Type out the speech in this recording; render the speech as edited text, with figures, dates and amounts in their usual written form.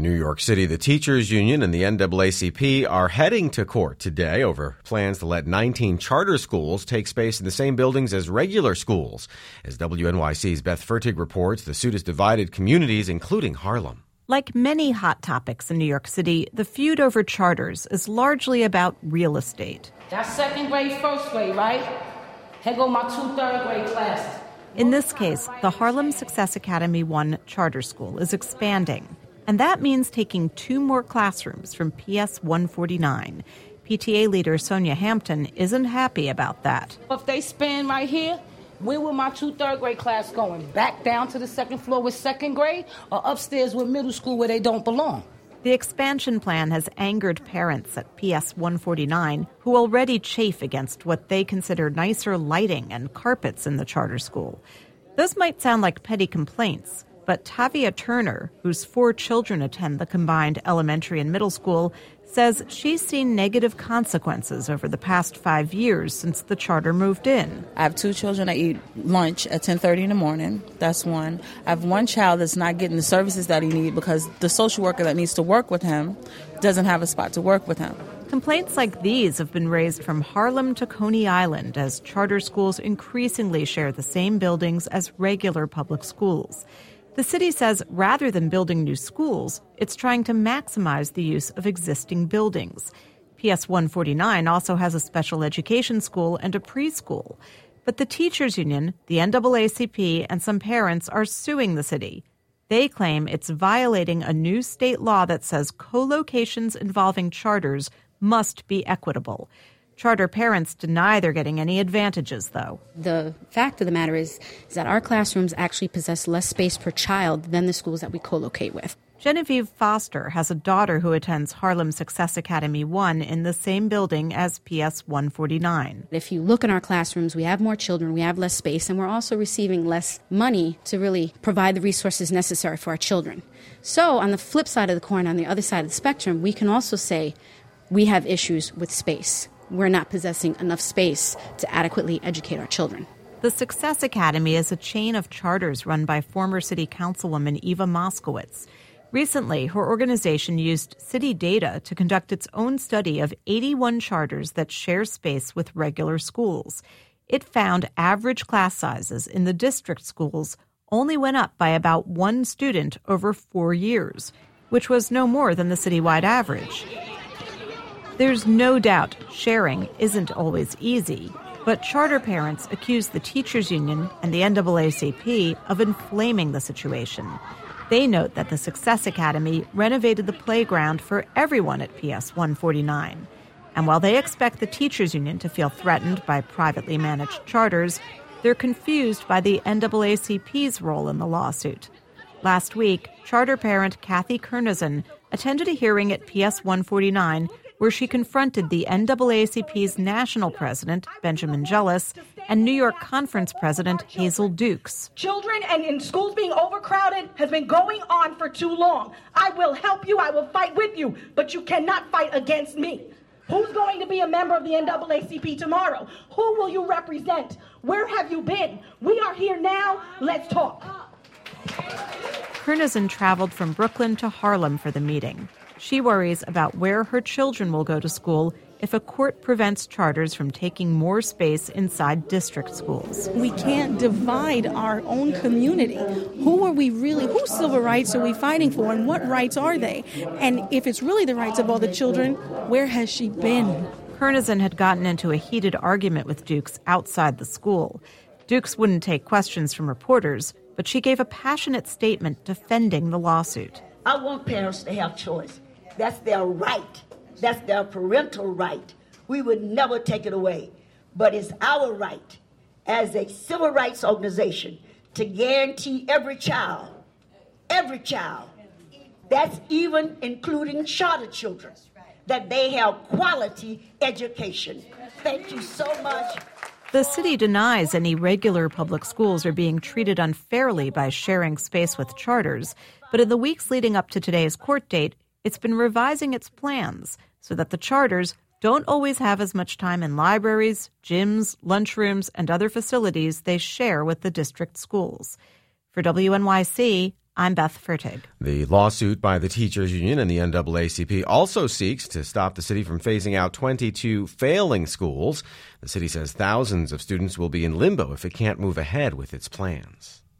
New York City, the teachers union and the NAACP are heading to court today over plans to let 19 charter schools take space in the same buildings as regular schools. As WNYC's Beth Fertig reports, the suit has divided communities, including Harlem. Like many hot topics in New York City, the feud over charters is largely about real estate. That's second grade, first grade, right? Here go my 2 third-grade classes. In this case, the Harlem Success Academy 1 charter school is expanding. And that means taking 2 more classrooms from PS 149. PTA leader Sonia Hampton isn't happy about that. If they span right here, where will my 2 third-grade class going? Back down to the second floor with second grade or upstairs with middle school where they don't belong? The expansion plan has angered parents at PS 149 who already chafe against what they consider nicer lighting and carpets in the charter school. Those might sound like petty complaints, but Tavia Turner, whose 4 children attend the combined elementary and middle school, says she's seen negative consequences over the past 5 years since the charter moved in. I have 2 children that eat lunch at 10:30 in the morning. That's one. I have 1 child that's not getting the services that he needs because the social worker that needs to work with him doesn't have a spot to work with him. Complaints like these have been raised from Harlem to Coney Island as charter schools increasingly share the same buildings as regular public schools. The city says rather than building new schools, it's trying to maximize the use of existing buildings. PS 149 also has a special education school and a preschool. But the teachers union, the NAACP, and some parents are suing the city. They claim it's violating a new state law that says co-locations involving charters must be equitable. Charter parents deny they're getting any advantages, though. The fact of the matter is that our classrooms actually possess less space per child than the schools that we co-locate with. Genevieve Foster has a daughter who attends Harlem Success Academy 1 in the same building as PS 149. If you look in our classrooms, we have more children, we have less space, and we're also receiving less money to really provide the resources necessary for our children. So on the flip side of the coin, on the other side of the spectrum, we can also say we have issues with space. We're not possessing enough space to adequately educate our children. The Success Academy is a chain of charters run by former city councilwoman Eva Moskowitz. Recently, her organization used city data to conduct its own study of 81 charters that share space with regular schools. It found average class sizes in the district schools only went up by about 1 student over 4 years, which was no more than the citywide average. There's no doubt sharing isn't always easy, but charter parents accuse the teachers union and the NAACP of inflaming the situation. They note that the Success Academy renovated the playground for everyone at PS 149. And while they expect the teachers union to feel threatened by privately managed charters, they're confused by the NAACP's role in the lawsuit. Last week, charter parent Kathy Kernizan attended a hearing at PS 149 where she confronted the NAACP's national president, Benjamin Jealous, and New York Conference president, Hazel Dukes. Children and in schools being overcrowded has been going on for too long. I will help you. I will fight with you, but you cannot fight against me. Who's going to be a member of the NAACP tomorrow? Who will you represent? Where have you been? We are here now. Let's talk. Kernizan traveled from Brooklyn to Harlem for the meeting. She worries about where her children will go to school if a court prevents charters from taking more space inside district schools. We can't divide our own community. Whose civil rights are we fighting for, and what rights are they? And if it's really the rights of all the children, where has she been? Kernizan had gotten into a heated argument with Dukes outside the school. Dukes wouldn't take questions from reporters, but she gave a passionate statement defending the lawsuit. I want parents to have choice. That's their right. That's their parental right. We would never take it away. But it's our right as a civil rights organization to guarantee every child, that's even including charter children, that they have quality education. Thank you so much. The city denies any regular public schools are being treated unfairly by sharing space with charters, but in the weeks leading up to today's court date, it's been revising its plans so that the charters don't always have as much time in libraries, gyms, lunchrooms, and other facilities they share with the district schools. For WNYC, I'm Beth Fertig. The lawsuit by the teachers union and the NAACP also seeks to stop the city from phasing out 22 failing schools. The city says thousands of students will be in limbo if it can't move ahead with its plans.